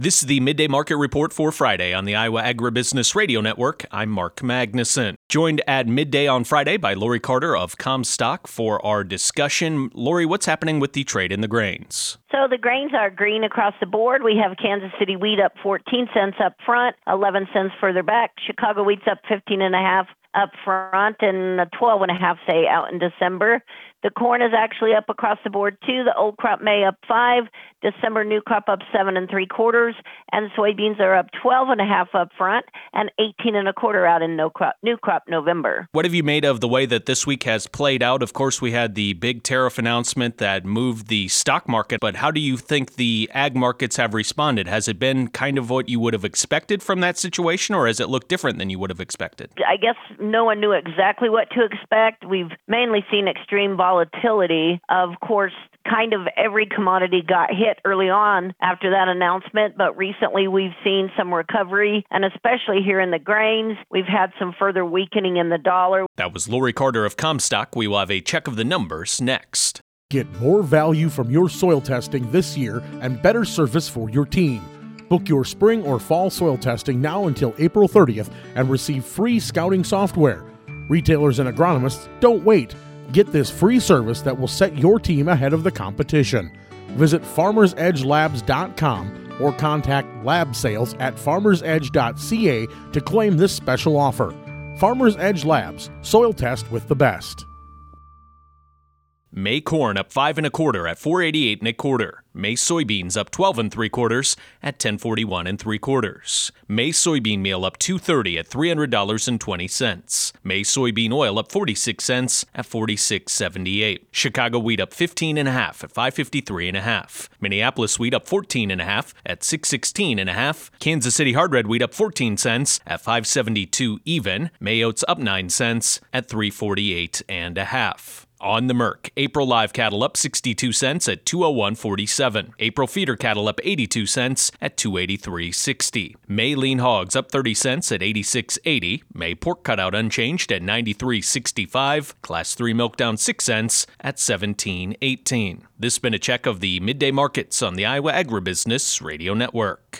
This is the Midday Market Report for Friday on the Iowa Agribusiness Radio Network. I'm Mark Magnuson. Joined at midday on Friday by Lori Carter of Comstock for our discussion. Lori, what's happening with the trade in the grains? So the grains are green across the board. We have Kansas City wheat up 14 cents up front, 11 cents further back. Chicago wheat's up 15.5 up front and 12.5 say out in December. The corn is actually up across the board too. The old crop May up 5, December new crop up 7 3/4, and soybeans are up 12.5 up front and 18 1/4 out in new crop November. What have you made of the way that this week has played out? Of course, we had the big tariff announcement that moved the stock market, but how do you think the ag markets have responded? Has it been kind of what you would have expected from that situation, or has it looked different than you would have expected? I guess no one knew exactly what to expect. We've mainly seen extreme volatility. Of course, kind of every commodity got hit early on after that announcement, but recently we've seen some recovery, and especially here in the grains, we've had some further weakening in the dollar. That was Lori Carter of Comstock. We will have a check of the numbers next. Get more value from your soil testing this year and better service for your team. Book your spring or fall soil testing now until April 30th and receive free scouting software. Retailers and agronomists, don't wait. Get this free service that will set your team ahead of the competition. Visit farmersedgelabs.com or contact lab sales at farmersedge.ca to claim this special offer. Farmers Edge Labs, soil test with the best. May corn up 5 1/4 at 4.88 1/4. May soybeans up 12 3/4 at 10.41 3/4. May soybean meal up 2.30 at $300.20. May soybean oil up 46 cents at 46.78. Chicago wheat up 15.5 at 5.53 1/2. Minneapolis wheat up 14.5 at 6.16 1/2. Kansas City hard red wheat up 14 cents at 5.72 even. May oats up 9 cents at 3.48 1/2. On the Merc, April live cattle up 62 cents at 201.47. April feeder cattle up 82 cents at 283.60. May lean hogs up 30 cents at 86.80. May pork cutout unchanged at 93.65. Class 3 milk down 6 cents at 17.18. This has been a check of the midday markets on the Iowa Agribusiness Radio Network.